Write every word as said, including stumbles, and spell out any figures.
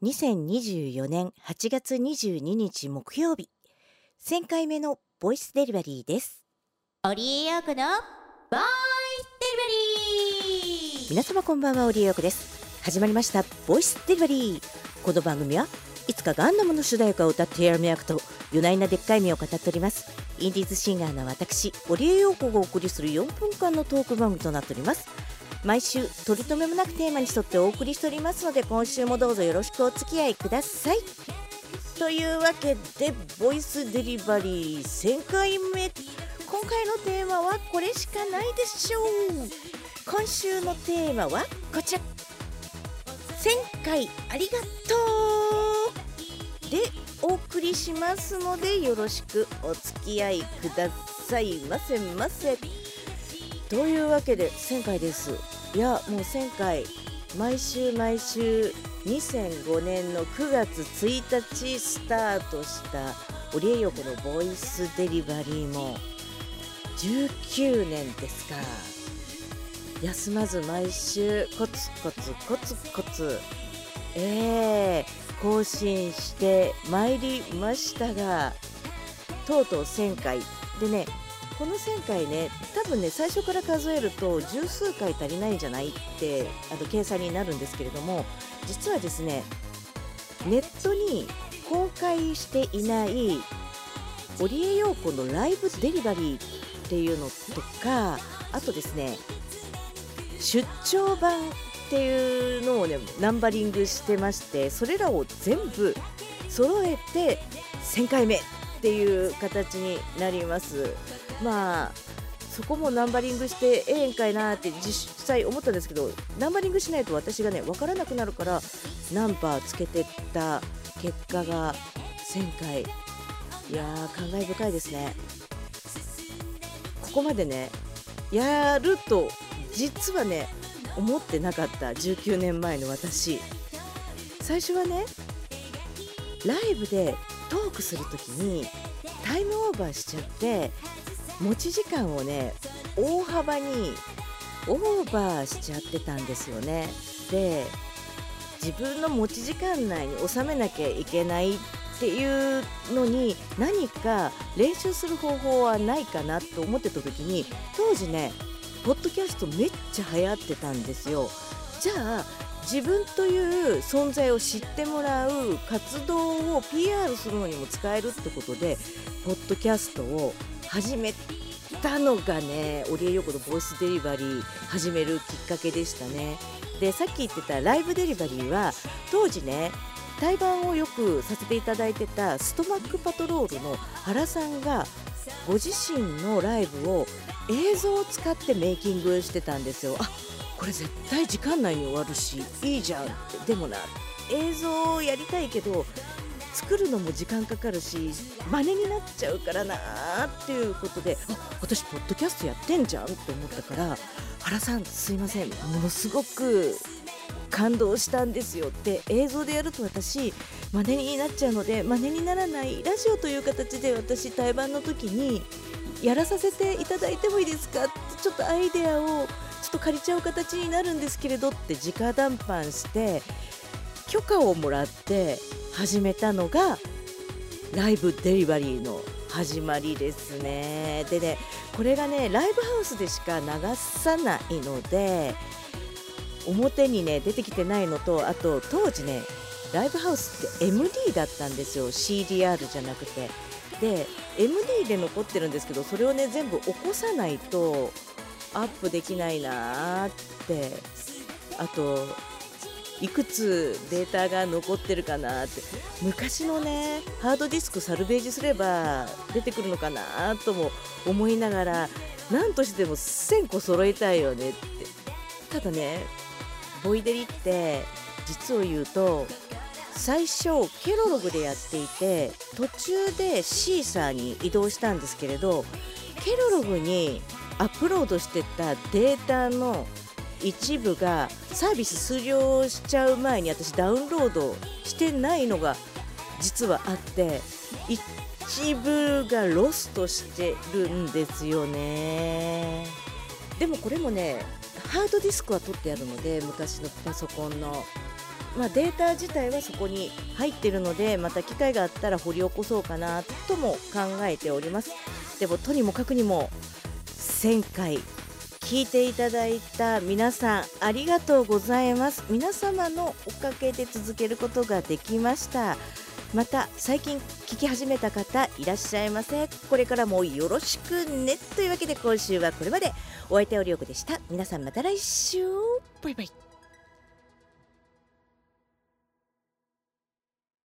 にせんにじゅうよねんはちがつにじゅうににち木曜日、せんかいめのボイスデリバリーです。 織江陽子のボイスデリバリー。 皆様こんばんは、織江陽子です。始まりましたボイスデリバリー。この番組はいつかガンダムの主題歌を歌ってやるメアクと夜な夜なでっかい目を語っておりますインディーズシンガーの私、織江陽子がお送りするよんぷんかんのトーク番組となっております。毎週取り留めもなくテーマに沿ってお送りしておりますので、今週もどうぞよろしくお付き合いください。というわけでボイスデリバリーせんかいめ、今回のテーマはこれしかないでしょう。今週のテーマはこちら、せんかいありがとうでお送りしますので、よろしくお付き合いくださいませませ。というわけでせんかいです。いやもうせんかい、毎週毎週にせんごねんのくがつついたちスタートした織江陽子のボイスデリバリーもじゅうきゅうねんですか。休まず毎週コツコツコツコツ、えー、更新してまいりましたが、とうとうせんかいでね、このせんかいね、多分ね最初から数えると十数回足りないんじゃないってあの計算になるんですけれども、実はですね、ネットに公開していない織江陽子のライブデリバリーっていうのとか、あとですね出張版っていうのをねナンバリングしてまして、それらを全部揃えてせんかいめっていう形になります。まあそこもナンバリングしてええんかいなって実際思ったんですけど、ナンバリングしないと私がね分からなくなるからナンバーつけてった結果がせんかい。いやー感慨深いですね。ここまでねやると実はね思ってなかったじゅうきゅうねんまえの私。最初はねライブでトークするときにタイムオーバーしちゃって持ち時間をね大幅にオーバーしちゃってたんですよね。で自分の持ち時間内に収めなきゃいけないっていうのに何か練習する方法はないかなと思ってた時に、当時ねポッドキャストめっちゃ流行ってたんですよ。じゃあ自分という存在を知ってもらう活動を ピーアール するのにも使えるってことでポッドキャストを始めたのがね、織江陽子のボイスデリバリー始めるきっかけでしたね。でさっき言ってたライブデリバリーは当時ね対バンをよくさせていただいてたストマックパトロールの原さんがご自身のライブを映像を使ってメイキングしてたんですよ。あ、これ絶対時間内に終わるしいいじゃんって。でもな、映像をやりたいけど作るのも時間かかるし真似になっちゃうからなっていうことで、あ、私ポッドキャストやってんじゃんって思ったから、原さんすいません、ものすごく感動したんですよって。映像でやると私真似になっちゃうので、真似にならないラジオという形で私対バンの時にやらさせていただいてもいいですかって、ちょっとアイデアをちょっと借りちゃう形になるんですけれどって直談判して許可をもらって始めたのがライブデリバリーの始まりですね。でね、これがねライブハウスでしか流さないので表にね出てきてないのと、あと当時ねライブハウスって エムディー だったんですよ、 シーディーアール じゃなくて。で エムディー で残ってるんですけど、それをね全部起こさないとアップできないなーって、あといくつデータが残ってるかなって、昔のねハードディスクサルベージすれば出てくるのかなとも思いながら、何としてもせんこ揃えたいよねって。ただねボイデリって実を言うと最初ケロログでやっていて途中でシーサーに移動したんですけれど、ケロログにアップロードしてたデータの一部がサービス終了しちゃう前に私ダウンロードしてないのが実はあって、一部がロストしてるんですよね。でもこれもねハードディスクは取ってあるので、昔のパソコンのまあ、データ自体はそこに入っているので、また機会があったら掘り起こそうかなとも考えております。でもとにもかくにもせんかい聞いていただいた皆さんありがとうございます。皆様のおかげで続けることができました。また最近聞き始めた方いらっしゃいませ。これからもよろしくねというわけで、今週はこれまで。お相手はりょうこでした。皆さんまた来週。バイバイ。